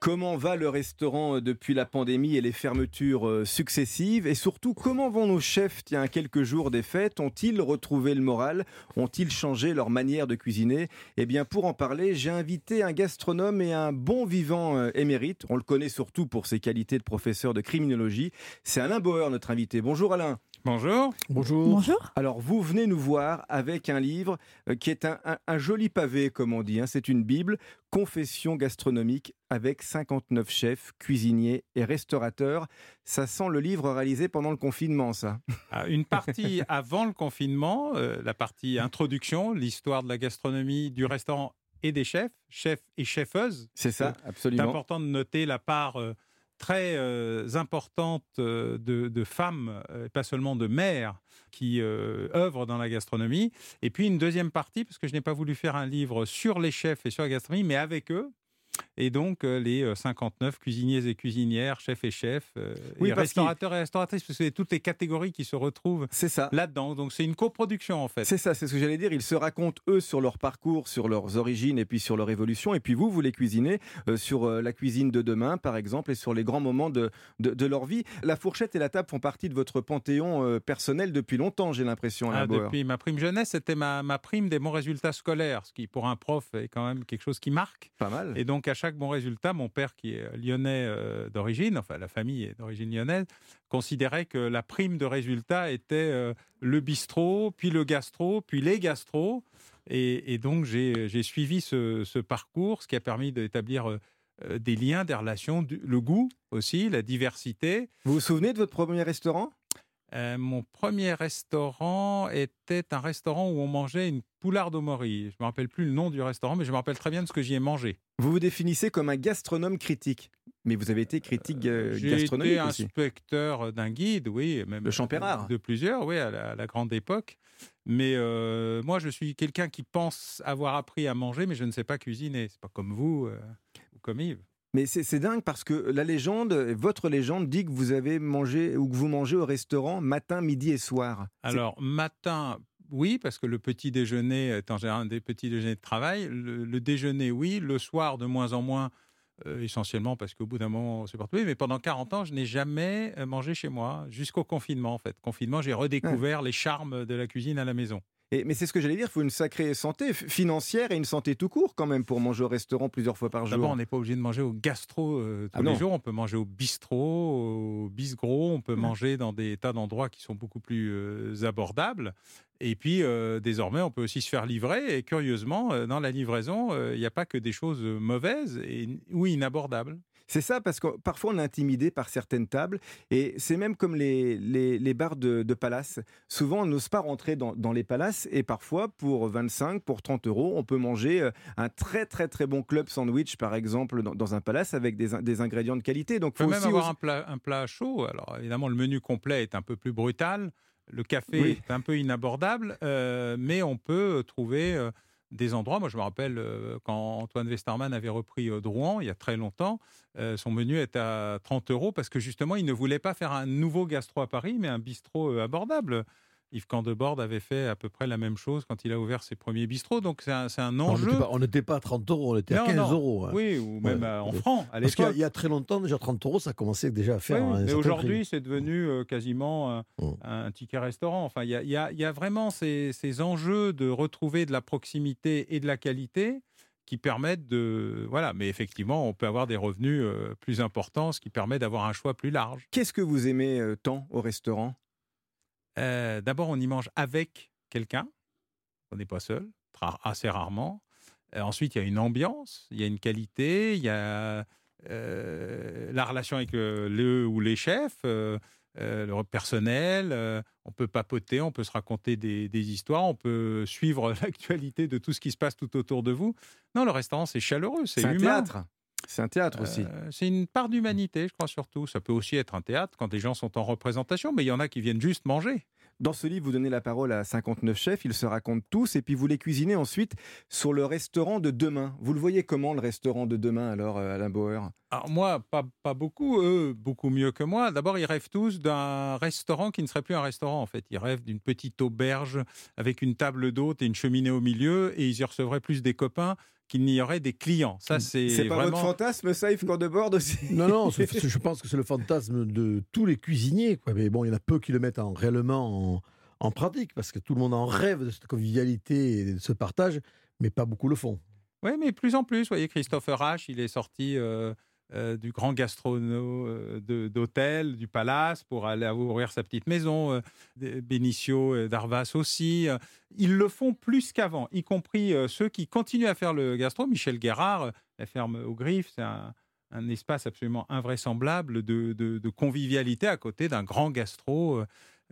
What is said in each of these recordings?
Comment va le restaurant depuis la pandémie et les fermetures successives? Et surtout, comment vont nos chefs, tiens, à quelques jours des fêtes? Ont-ils retrouvé le moral? Ont-ils changé leur manière de cuisiner? Eh bien, pour en parler, j'ai invité un gastronome et un bon vivant émérite. On le connaît surtout pour ses qualités de professeur de criminologie. C'est Alain Bauer, notre invité. Bonjour Alain. Bonjour. Bonjour. Alors, vous venez nous voir avec un livre qui est un joli pavé, comme on dit. C'est une Bible, Confession gastronomique, avec 59 chefs, cuisiniers et restaurateurs. Ça sent le livre réalisé pendant le confinement, ça. Une partie avant le confinement, la partie introduction, l'histoire de la gastronomie, du restaurant et des chefs et cheffeuses. C'est ça, absolument. C'est important de noter la part très importante de femmes, pas seulement de mères, qui œuvrent dans la gastronomie. Et puis une deuxième partie, parce que je n'ai pas voulu faire un livre sur les chefs et sur la gastronomie, mais avec eux. Et donc, les 59 cuisiniers et cuisinières, chefs et chefs, et restaurateurs et restauratrices, parce que c'est toutes les catégories qui se retrouvent là-dedans. Donc, c'est une coproduction, en fait. C'est ça, c'est ce que j'allais dire. Ils se racontent, eux, sur leur parcours, sur leurs origines et puis sur leur évolution. Et puis vous les cuisinez sur la cuisine de demain, par exemple, et sur les grands moments de leur vie. La fourchette et la table font partie de votre panthéon personnel depuis longtemps, j'ai l'impression, Alain Bauer. Depuis ma prime jeunesse, c'était ma prime des bons résultats scolaires, ce qui, pour un prof, est quand même quelque chose qui marque. Pas mal. Et donc, à chaque bon résultat, mon père, qui est lyonnais d'origine, enfin la famille est d'origine lyonnaise, considérait que la prime de résultat était le bistrot, puis le gastro, puis les gastros. Et donc, j'ai suivi ce parcours, ce qui a permis d'établir des liens, des relations, le goût aussi, la diversité. Vous vous souvenez de votre premier restaurant ? Mon premier restaurant était un restaurant où on mangeait une poularde au mori. Je ne me rappelle plus le nom du restaurant, mais je me rappelle très bien de ce que j'y ai mangé. Vous vous définissez comme un gastronome critique, mais vous avez été critique gastronomique aussi. J'ai été inspecteur d'un guide, oui, même le Champérard. De plusieurs, oui, à la grande époque. Mais moi, je suis quelqu'un qui pense avoir appris à manger, mais je ne sais pas cuisiner. C'est pas comme vous ou comme Yves. Mais c'est dingue parce que votre légende dit que vous avez mangé ou que vous mangez au restaurant matin, midi et soir. Alors, matin, oui, parce que le petit déjeuner est en général un des petits déjeuners de travail. Le déjeuner, oui. Le soir, de moins en moins, essentiellement parce qu'au bout d'un moment, c'est partout. Mais pendant 40 ans, je n'ai jamais mangé chez moi, jusqu'au confinement, en fait. Confinement, j'ai redécouvert les charmes de la cuisine à la maison. Mais c'est ce que j'allais dire, il faut une sacrée santé financière et une santé tout court quand même pour manger au restaurant plusieurs fois par jour. D'abord, on n'est pas obligé de manger au gastro tous les jours. On peut manger au bistrot, au bisgro. On peut manger dans des tas d'endroits qui sont beaucoup plus abordables. Et puis, désormais, on peut aussi se faire livrer. Et curieusement, dans la livraison, il n'y a pas que des choses mauvaises ou inabordables. C'est ça, parce que parfois on est intimidé par certaines tables, et c'est même comme les bars de palace. Souvent, on n'ose pas rentrer dans les palaces, et parfois, pour 25, pour 30 euros, on peut manger un très très très bon club sandwich, par exemple, dans un palace, avec des ingrédients de qualité. Donc, faut même avoir un plat chaud. Alors, évidemment, le menu complet est un peu plus brutal. Le café est un peu inabordable, mais on peut trouver des endroits. Moi, je me rappelle quand Antoine Westermann avait repris Drouan, il y a très longtemps, son menu était à 30 euros parce que justement, il ne voulait pas faire un nouveau gastro à Paris, mais un bistrot abordable. Yves Candeborde avait fait à peu près la même chose quand il a ouvert ses premiers bistrots. Donc, c'est un enjeu. On n'était pas à 30 euros, on était à 15 euros. Hein. Oui, ou même en francs à l'époque. Parce qu'il y a très longtemps, déjà 30 euros, ça commençait déjà à faire un mais certain aujourd'hui, prix. c'est devenu quasiment un ticket restaurant. Enfin, il y a vraiment ces enjeux de retrouver de la proximité et de la qualité qui permettent de... Voilà, mais effectivement, on peut avoir des revenus plus importants, ce qui permet d'avoir un choix plus large. Qu'est-ce que vous aimez tant au restaurant ? D'abord, on y mange avec quelqu'un. On n'est pas seul, assez rarement. Ensuite, il y a une ambiance, il y a une qualité, il y a la relation avec le ou les chefs, le personnel. On peut papoter, on peut se raconter des histoires, on peut suivre l'actualité de tout ce qui se passe tout autour de vous. Non, le restaurant, c'est chaleureux, c'est humain. Théâtre. C'est un théâtre aussi. C'est une part d'humanité, je crois surtout. Ça peut aussi être un théâtre quand des gens sont en représentation, mais il y en a qui viennent juste manger. Dans ce livre, vous donnez la parole à 59 chefs, ils se racontent tous, et puis vous les cuisinez ensuite sur le restaurant de demain. Vous le voyez comment, le restaurant de demain, alors, Alain Bauer ? Alors moi, pas beaucoup, eux, beaucoup mieux que moi. D'abord, ils rêvent tous d'un restaurant qui ne serait plus un restaurant, en fait. Ils rêvent d'une petite auberge avec une table d'hôte et une cheminée au milieu, et ils y recevraient plus des copains qu'il n'y aurait des clients. Ça, c'est pas vraiment... votre fantasme, ça, Yves Courdebord aussi? Non, je pense que c'est le fantasme de tous les cuisiniers, quoi. Mais bon, il y en a peu qui le mettent réellement en pratique, parce que tout le monde en rêve de cette convivialité et de ce partage, mais pas beaucoup le font. Oui, mais plus en plus. Vous voyez, Christopher H, il est sorti du grand gastrono d'hôtel, du Palace, pour aller ouvrir sa petite maison. Benicio Darvas aussi. Ils le font plus qu'avant, y compris ceux qui continuent à faire le gastro. Michel Guérard, la ferme aux Griffes, c'est un espace absolument invraisemblable de convivialité à côté d'un grand gastro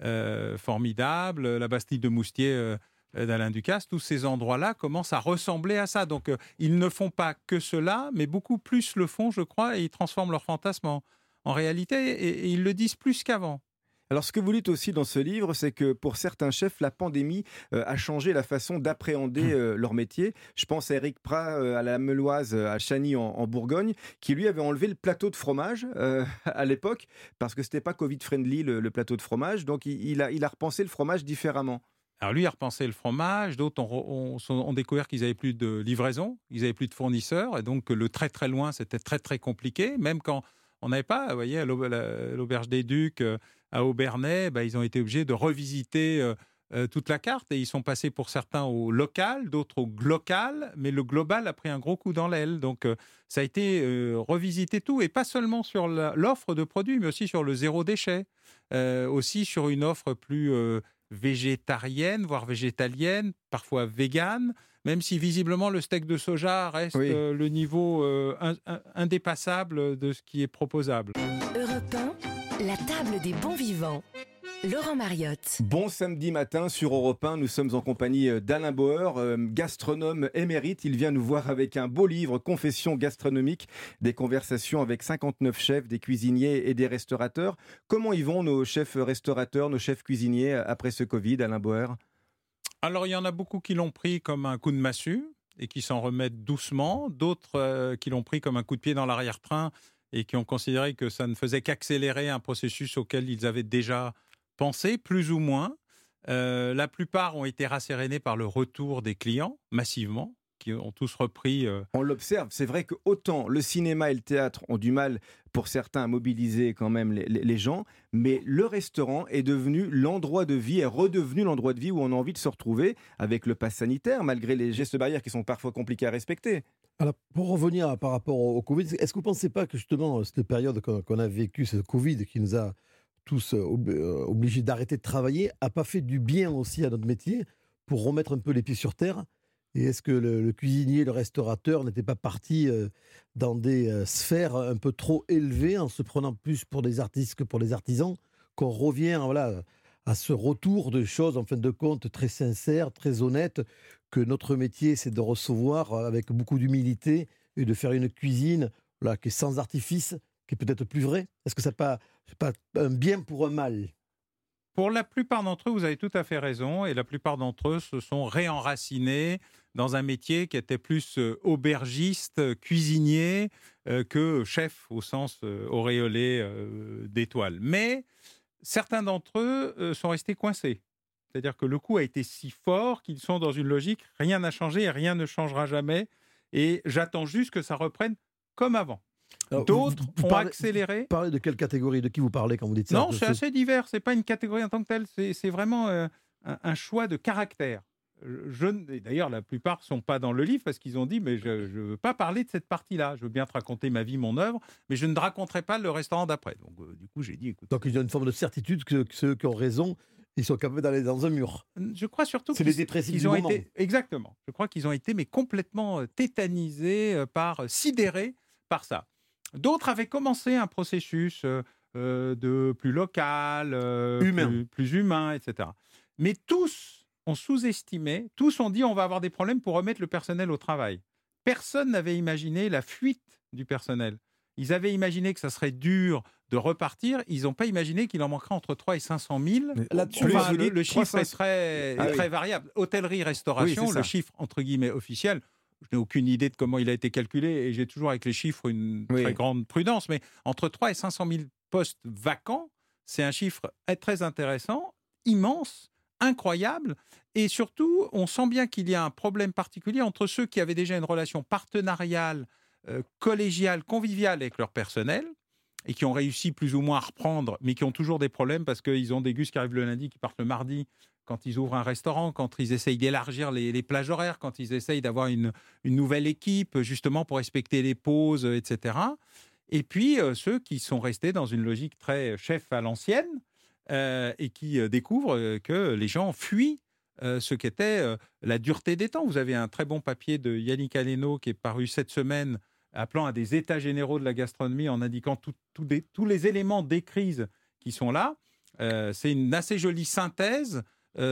formidable. La Bastille de Moustier d'Alain Ducasse, tous ces endroits-là commencent à ressembler à ça. Donc, ils ne font pas que cela, mais beaucoup plus le font, je crois, et ils transforment leur fantasme en réalité, et ils le disent plus qu'avant. Alors, ce que vous dites aussi dans ce livre, c'est que pour certains chefs, la pandémie a changé la façon d'appréhender leur métier. Je pense à Éric Prat, à la Meloise, à Chagny, en Bourgogne, qui lui avait enlevé le plateau de fromage à l'époque, parce que ce n'était pas Covid-friendly, le plateau de fromage. Donc, il a repensé le fromage différemment. Alors lui a repensé le fromage, d'autres ont découvert qu'ils n'avaient plus de livraison, ils n'avaient plus de fournisseurs, et donc le très très loin, c'était très très compliqué. Même quand on n'avait pas, vous voyez, à l'Auberge des Ducs, à Aubernais, ils ont été obligés de revisiter toute la carte, et ils sont passés pour certains au local, d'autres au glocal, mais le global a pris un gros coup dans l'aile. Donc ça a été revisiter tout, et pas seulement sur l'offre de produits, mais aussi sur le zéro déchet, aussi sur une offre plus... végétarienne, voire végétalienne, parfois végane, même si visiblement le steak de soja reste le niveau indépassable de ce qui est proposable. Europe 1, la table des bons vivants. Laurent Mariotte. Bon samedi matin sur Europe 1, nous sommes en compagnie d'Alain Bauer, gastronome émérite. Il vient nous voir avec un beau livre, Confessions gastronomiques, des conversations avec 59 chefs, des cuisiniers et des restaurateurs. Comment y vont nos chefs restaurateurs, nos chefs cuisiniers après ce Covid, Alain Bauer? Alors, il y en a beaucoup qui l'ont pris comme un coup de massue et qui s'en remettent doucement. D'autres qui l'ont pris comme un coup de pied dans l'arrière-train et qui ont considéré que ça ne faisait qu'accélérer un processus auquel ils avaient déjà pensé, plus ou moins. La plupart ont été rassérénés par le retour des clients, massivement, qui ont tous repris. On l'observe, c'est vrai que autant le cinéma et le théâtre ont du mal, pour certains, à mobiliser quand même les gens, mais le restaurant est devenu l'endroit de vie, est redevenu l'endroit de vie où on a envie de se retrouver avec le pass sanitaire, malgré les gestes barrières qui sont parfois compliqués à respecter. Alors, pour revenir par rapport au Covid, est-ce que vous ne pensez pas que justement, cette période qu'on a vécue, ce Covid qui nous a tous obligés d'arrêter de travailler, n'a pas fait du bien aussi à notre métier pour remettre un peu les pieds sur terre? Et est-ce que le cuisinier, le restaurateur n'était pas parti dans des sphères un peu trop élevées en se prenant plus pour des artistes que pour des artisans, qu'on revient à ce retour de choses, en fin de compte, très sincères, très honnêtes, que notre métier, c'est de recevoir avec beaucoup d'humilité et de faire une cuisine qui est sans artifice, qui est peut-être plus vraie? Est-ce que c'est pas un bien pour un mal? Pour la plupart d'entre eux, vous avez tout à fait raison, et la plupart d'entre eux se sont réenracinés dans un métier qui était plus aubergiste, cuisinier, que chef au sens auréolé d'étoile. Mais certains d'entre eux sont restés coincés. C'est-à-dire que le coup a été si fort qu'ils sont dans une logique, rien n'a changé et rien ne changera jamais, et j'attends juste que ça reprenne comme avant. Alors, d'autres ont accéléré. Vous parlez de quelle catégorie? De qui vous parlez quand vous dites ça? Non, c'est assez divers. Ce n'est pas une catégorie en tant que telle. C'est vraiment un choix de caractère. D'ailleurs, la plupart ne sont pas dans le livre parce qu'ils ont dit « mais je ne veux pas parler de cette partie-là. Je veux bien te raconter ma vie, mon œuvre, mais je ne te raconterai pas le restaurant d'après. » Donc, du coup, j'ai dit « écoute... » Donc, il y a une forme de certitude que ceux qui ont raison, ils sont capables d'aller dans un mur. Je crois surtout c'est les dépressifs du moment. Exactement. Je crois qu'ils ont été mais complètement tétanisés, sidérés par ça. D'autres avaient commencé un processus de plus local, plus humain, etc. Mais tous ont sous-estimé, tous ont dit on va avoir des problèmes pour remettre le personnel au travail. Personne n'avait imaginé la fuite du personnel. Ils avaient imaginé que ça serait dur de repartir. Ils n'ont pas imaginé qu'il en manquerait entre 3 et 500 000. Là-dessus, le chiffre est très variable. Hôtellerie, restauration, le chiffre entre guillemets officiel, je n'ai aucune idée de comment il a été calculé et j'ai toujours avec les chiffres une très grande prudence, mais entre 3 et 500 000 postes vacants, c'est un chiffre très intéressant, immense, incroyable. Et surtout, on sent bien qu'il y a un problème particulier entre ceux qui avaient déjà une relation partenariale, collégiale, conviviale avec leur personnel, et qui ont réussi plus ou moins à reprendre, mais qui ont toujours des problèmes parce qu'ils ont des gus qui arrivent le lundi, qui partent le mardi, quand ils ouvrent un restaurant, quand ils essayent d'élargir les plages horaires, quand ils essayent d'avoir une nouvelle équipe, justement pour respecter les pauses, etc. Et puis, ceux qui sont restés dans une logique très chef à l'ancienne et qui découvrent que les gens fuient ce qu'était la dureté des temps. Vous avez un très bon papier de Yannick Aleno qui est paru cette semaine, appelant à des états généraux de la gastronomie en indiquant tous les éléments des crises qui sont là. C'est une assez jolie synthèse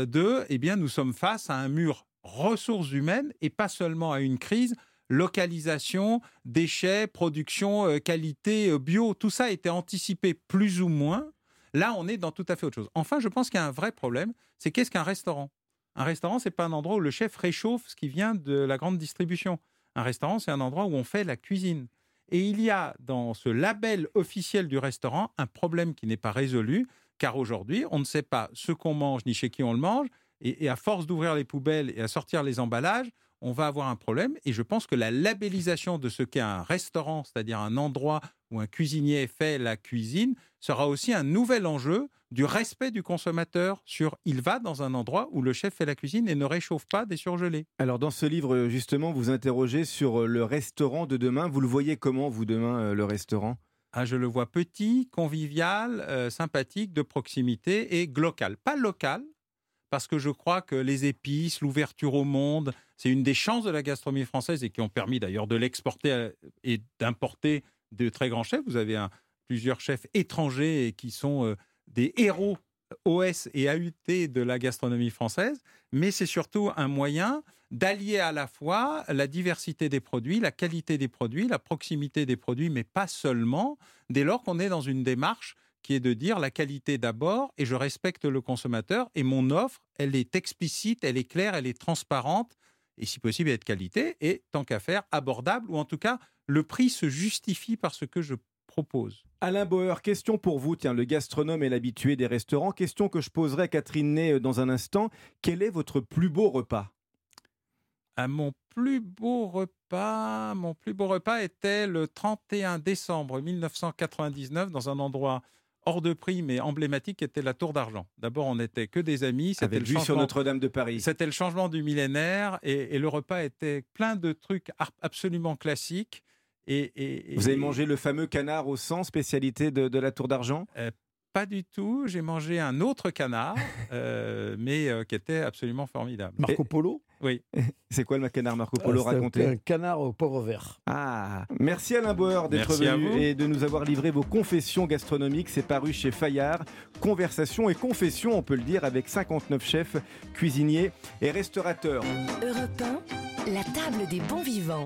nous sommes face à un mur ressources humaines et pas seulement à une crise localisation, déchets, production, qualité, bio. Tout ça a été anticipé plus ou moins. Là, on est dans tout à fait autre chose. Enfin, je pense qu'il y a un vrai problème, c'est qu'est-ce qu'un restaurant ? Un restaurant, ce n'est pas un endroit où le chef réchauffe ce qui vient de la grande distribution. Un restaurant, c'est un endroit où on fait la cuisine. Et il y a dans ce label officiel du restaurant un problème qui n'est pas résolu, car aujourd'hui, on ne sait pas ce qu'on mange ni chez qui on le mange. Et à force d'ouvrir les poubelles et à sortir les emballages, on va avoir un problème. Et je pense que la labellisation de ce qu'est un restaurant, c'est-à-dire un endroit où un cuisinier fait la cuisine, sera aussi un nouvel enjeu du respect du consommateur sur il va dans un endroit où le chef fait la cuisine et ne réchauffe pas des surgelés. Alors dans ce livre, justement, vous interrogez sur le restaurant de demain. Vous le voyez comment, vous, demain, le restaurant ? Je le vois petit, convivial, sympathique, de proximité et local. Pas local, parce que je crois que les épices, l'ouverture au monde, c'est une des chances de la gastronomie française et qui ont permis d'ailleurs de l'exporter et d'importer de très grands chefs. Vous avez plusieurs chefs étrangers qui sont des héros OS et AUT de la gastronomie française, mais c'est surtout un moyen d'allier à la fois la diversité des produits, la qualité des produits, la proximité des produits, mais pas seulement, dès lors qu'on est dans une démarche qui est de dire la qualité d'abord et je respecte le consommateur et mon offre, elle est explicite, elle est claire, elle est transparente et si possible, elle est de qualité et tant qu'à faire, abordable ou en tout cas, le prix se justifie par ce que je propose. Alain Bauer, question pour vous, le gastronome et l'habitué des restaurants, question que je poserai à Catherine Ney dans un instant. Quel est votre plus beau repas ? Mon plus beau repas était le 31 décembre 1999 dans un endroit hors de prix mais emblématique qui était la Tour d'Argent. D'abord, on n'était que des amis. Avec vue sur Notre-Dame de Paris. C'était le changement du millénaire et le repas était plein de trucs absolument classiques. Vous avez mangé le fameux canard au sang, spécialité de la Tour d'Argent ? Pas du tout. J'ai mangé un autre canard, mais qui était absolument formidable. Marco Polo ? Oui. C'est quoi le canard Marco Polo ? Racontez. Un canard au poivre vert. Merci Alain Bauer d'être venu et de nous avoir livré vos confessions gastronomiques. C'est paru chez Fayard. Conversation et confession, on peut le dire, avec 59 chefs, cuisiniers et restaurateurs. Europe 1, la table des bons vivants.